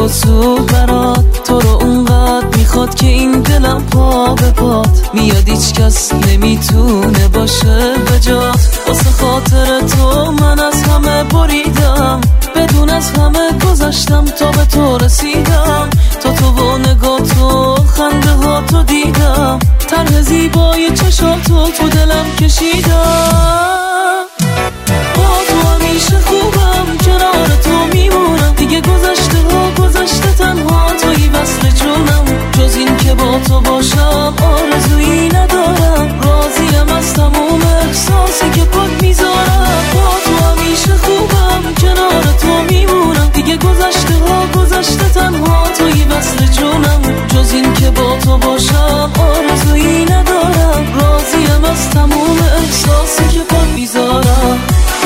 سود برات، تو رو اونقدر میخواد که این دلم پا به پات میاد، هیچ کس نمیتونه باشه به جات. واسه خاطر تو من از همه بریدم، بدون از همه گذشتم تا به تو رسیدم. تا تو و نگاه تو خنده ها تو دیدم، طرح زیبای چشاتو تو دلم کشیدم. با تو همیشه خوبم، کنار تو میمونم، دیگه گذشته ها گذشته، تنها توی وصل جونم. جز این که با تو باشم آرزویی ندارم، راضیم از تموم احساسی که پاک میذارم. با تو همیشه خوبم، کنار تو میمونم، دیگه گذشته ها گذشته، تنها توی وصل جونم. جز این که با تو باشم آرزویی ندارم، راضیم از تموم احساسی که پاک میذارم.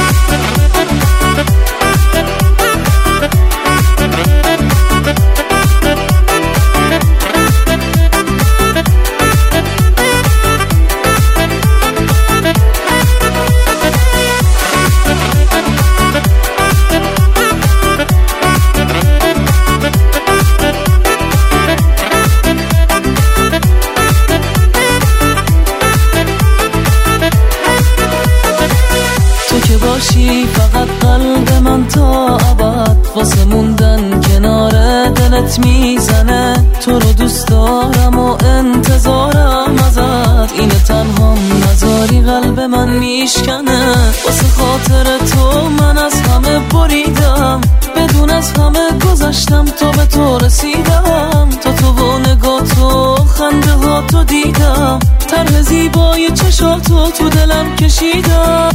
فقط قلب من تا ابد واسه موندن کنار دلت میزنه. تو رو دوست دارم و انتظارم ازت، اینه تنها نذاری قلب من میشکنه. واسه خاطر تو من از همه بریدم، بدون از همه گذشتم تا به تو رسیدم. تا تو و نگاه تو خنده ها تو دیدم، طرح زیبای چشاتو تو دلم کشیدم.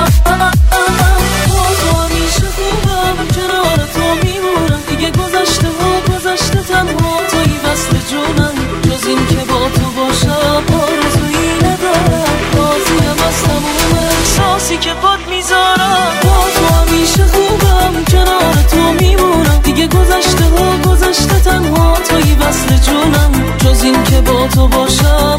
تو همیشه خوبم، کنار تو میمونم، دیگه گذشته ها گذشته، تنها توی وصل جونم. جز این که با تو باشم آرزویی ندارم، راضیم از تموم احساسی که پات میذارم. با تو همیشه خوبم، کنار تو میمونم، دیگه گذشته ها گذشته، تنها توی وصل جونم. جز این که با تو باشم